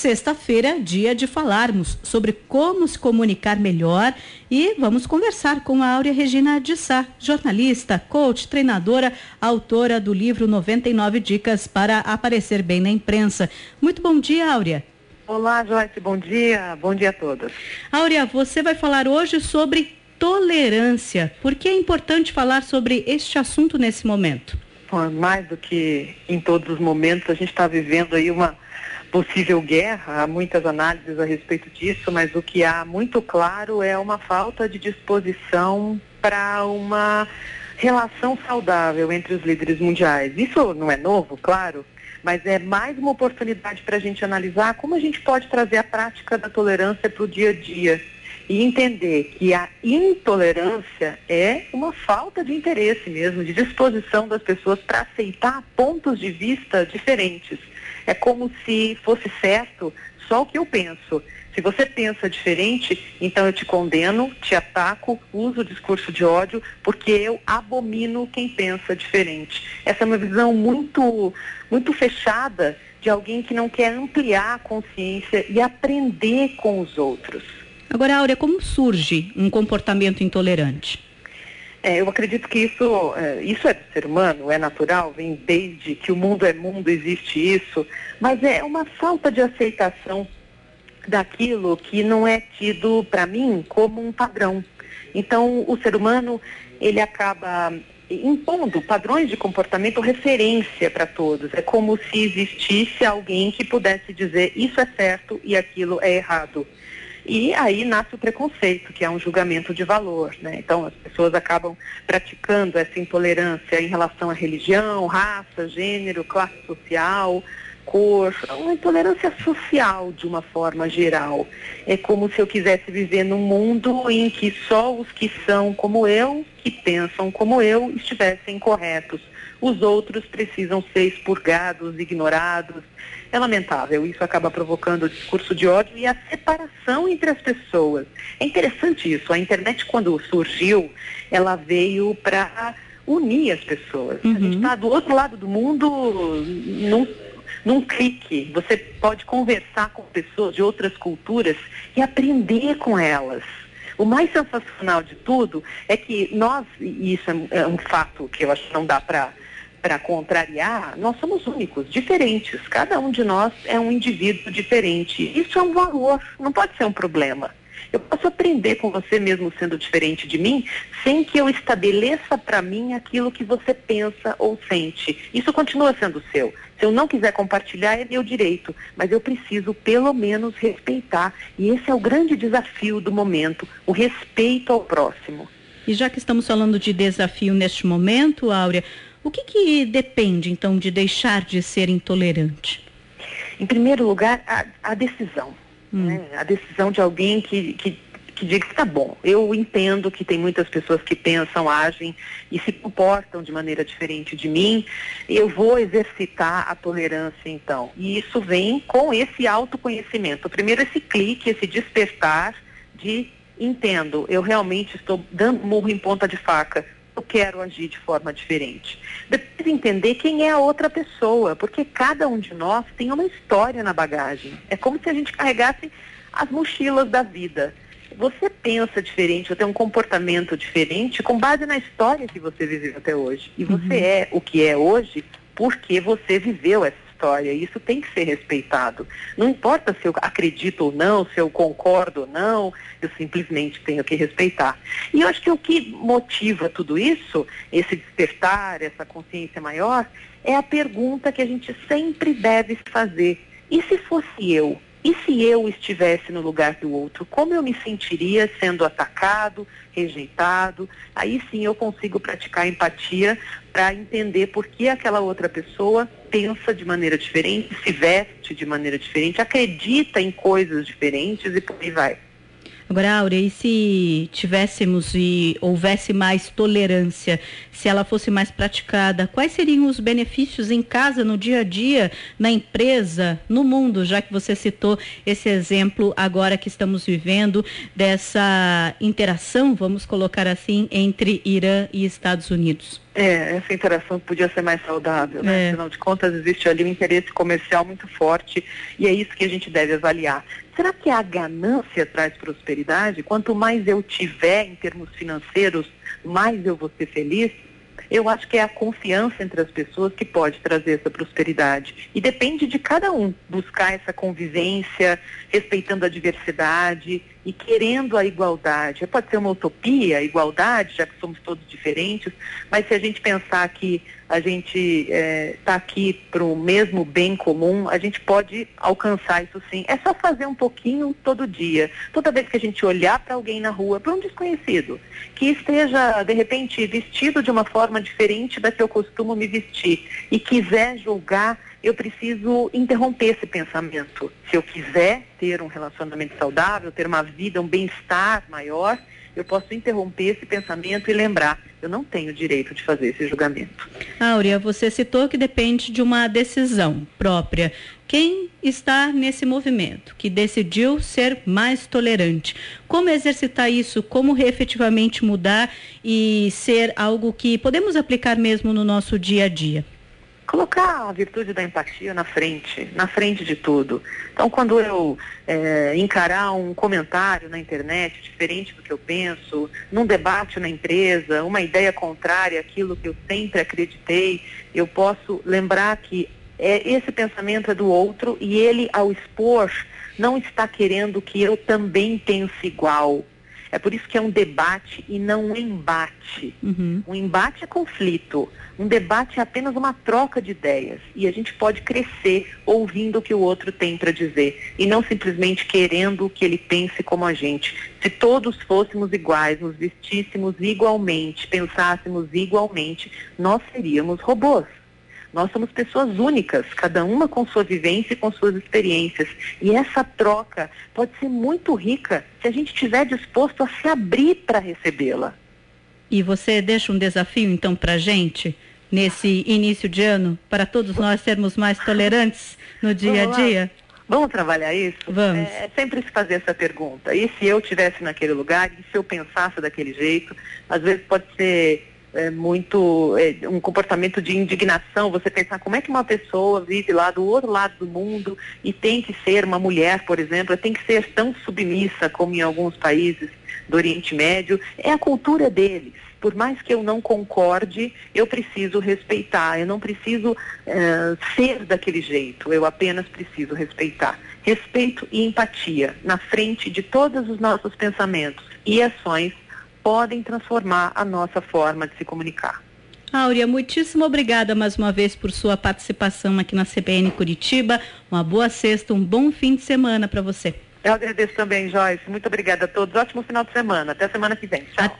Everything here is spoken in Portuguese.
Sexta-feira, dia de falarmos sobre como se comunicar melhor e vamos conversar com a Áurea Regina de Sá, jornalista, coach, treinadora, autora do livro 99 Dicas para Aparecer Bem na Imprensa. Muito bom dia, Áurea. Olá, Joyce, bom dia a todas. Áurea, você vai falar hoje sobre tolerância. Por que é importante falar sobre este assunto nesse momento? Mais do que em todos os momentos, a gente está vivendo aí uma possível guerra, há muitas análises a respeito disso, mas o que há muito claro é uma falta de disposição para uma relação saudável entre os líderes mundiais. Isso não é novo, claro, mas é mais uma oportunidade para a gente analisar como a gente pode trazer a prática da tolerância para o dia a dia e entender que a intolerância é uma falta de interesse mesmo, de disposição das pessoas para aceitar pontos de vista diferentes. É como se fosse certo só o que eu penso. Se você pensa diferente, então eu te condeno, te ataco, uso o discurso de ódio, porque eu abomino quem pensa diferente. Essa é uma visão muito fechada de alguém que não quer ampliar a consciência e aprender com os outros. Agora, Áurea, como surge um comportamento intolerante? Eu acredito que isso é do ser humano, é natural, vem desde que o mundo é mundo, existe isso, mas é uma falta de aceitação daquilo que não é tido, para mim, como um padrão. Então, o ser humano, ele acaba impondo padrões de comportamento referência para todos. É como se existisse alguém que pudesse dizer isso é certo e aquilo é errado. E aí nasce o preconceito, que é um julgamento de valor, né? Então as pessoas acabam praticando essa intolerância em relação à religião, raça, gênero, classe social, cor, uma intolerância social de uma forma geral. É como se eu quisesse viver num mundo em que só os que são como eu, que pensam como eu, estivessem corretos. Os outros precisam ser expurgados, ignorados. É lamentável, isso acaba provocando o discurso de ódio e a separação entre as pessoas. É interessante isso, a internet quando surgiu, ela veio para unir as pessoas. A gente está do outro lado do mundo num clique. Você pode conversar com pessoas de outras culturas e aprender com elas. O mais sensacional de tudo é que nós, e isso é um fato que eu acho que não dá para contrariar, nós somos únicos, diferentes. Cada um de nós é um indivíduo diferente. Isso é um valor, não pode ser um problema. Eu posso aprender com você mesmo sendo diferente de mim, sem que eu estabeleça para mim aquilo que você pensa ou sente. Isso continua sendo seu. Se eu não quiser compartilhar, é meu direito, mas eu preciso pelo menos respeitar. E esse é o grande desafio do momento, o respeito ao próximo. E já que estamos falando de desafio neste momento, Áurea, o que depende, então, de deixar de ser intolerante? Em primeiro lugar, a decisão. Né? A decisão de alguém que diga que tá bom, eu entendo que tem muitas pessoas que pensam, agem e se comportam de maneira diferente de mim, eu vou exercitar a tolerância, então. E isso vem com esse autoconhecimento. Primeiro, esse clique, esse despertar de entendo, eu realmente estou dando murro em ponta de faca. Eu quero agir de forma diferente. Depois entender quem é a outra pessoa, porque cada um de nós tem uma história na bagagem. É como se a gente carregasse as mochilas da vida. Você pensa diferente, você tem um comportamento diferente com base na história que você viveu até hoje. E você é o que é hoje porque você viveu essa história. Isso tem que ser respeitado. Não importa se eu acredito ou não, se eu concordo ou não, eu simplesmente tenho que respeitar. E eu acho que o que motiva tudo isso, esse despertar, essa consciência maior, é a pergunta que a gente sempre deve fazer. E se fosse eu? E se eu estivesse no lugar do outro, como eu me sentiria sendo atacado, rejeitado? Aí sim eu consigo praticar empatia para entender por que aquela outra pessoa pensa de maneira diferente, se veste de maneira diferente, acredita em coisas diferentes e por aí vai. Agora, Áurea, e se tivéssemos e houvesse mais tolerância, se ela fosse mais praticada, quais seriam os benefícios em casa, no dia a dia, na empresa, no mundo, já que você citou esse exemplo agora que estamos vivendo dessa interação, vamos colocar assim, entre Irã e Estados Unidos? Essa interação podia ser mais saudável, né? Afinal de contas, existe ali um interesse comercial muito forte e é isso que a gente deve avaliar. Será que a ganância traz prosperidade? Quanto mais eu tiver em termos financeiros, mais eu vou ser feliz? Eu acho que é a confiança entre as pessoas que pode trazer essa prosperidade. E depende de cada um buscar essa convivência, respeitando a diversidade e querendo a igualdade. Pode ser uma utopia, a igualdade, já que somos todos diferentes, mas se a gente pensar que a gente está aqui para o mesmo bem comum, a gente pode alcançar isso sim. É só fazer um pouquinho todo dia. Toda vez que a gente olhar para alguém na rua, para um desconhecido, que esteja, de repente, vestido de uma forma diferente da que eu costumo me vestir e quiser julgar, eu preciso interromper esse pensamento. Se eu quiser ter um relacionamento saudável, ter uma vida, um bem-estar maior, eu posso interromper esse pensamento e lembrar, eu não tenho direito de fazer esse julgamento. Áurea, você citou que depende de uma decisão própria. Quem está nesse movimento, que decidiu ser mais tolerante, como exercitar isso, como efetivamente mudar e ser algo que podemos aplicar mesmo no nosso dia a dia? Colocar a virtude da empatia na frente de tudo. Então, quando eu encarar um comentário na internet diferente do que eu penso, num debate na empresa, uma ideia contrária àquilo que eu sempre acreditei, eu posso lembrar que esse pensamento é do outro e ele, ao expor, não está querendo que eu também pense igual. É por isso que é um debate e não um embate. Um embate é conflito. Um debate é apenas uma troca de ideias. E a gente pode crescer ouvindo o que o outro tem para dizer. E não simplesmente querendo que ele pense como a gente. Se todos fôssemos iguais, nos vestíssemos igualmente, pensássemos igualmente, nós seríamos robôs. Nós somos pessoas únicas, cada uma com sua vivência e com suas experiências. E essa troca pode ser muito rica se a gente estiver disposto a se abrir para recebê-la. E você deixa um desafio, então, para a gente, nesse início de ano, para todos nós sermos mais tolerantes no dia a dia? Vamos trabalhar isso? Vamos. É sempre se fazer essa pergunta. E se eu estivesse naquele lugar, e se eu pensasse daquele jeito, às vezes pode ser... um comportamento de indignação, você pensar como é que uma pessoa vive lá do outro lado do mundo e tem que ser uma mulher, por exemplo, tem que ser tão submissa como em alguns países do Oriente Médio, é a cultura deles. Por mais que eu não concorde, eu preciso respeitar, eu não preciso ser daquele jeito, eu apenas preciso respeitar. Respeito e empatia na frente de todos os nossos pensamentos e ações podem transformar a nossa forma de se comunicar. Áurea, muitíssimo obrigada mais uma vez por sua participação aqui na CBN Curitiba. Uma boa sexta, um bom fim de semana para você. Eu agradeço também, Joyce. Muito obrigada a todos. Ótimo final de semana. Até semana que vem. Tchau.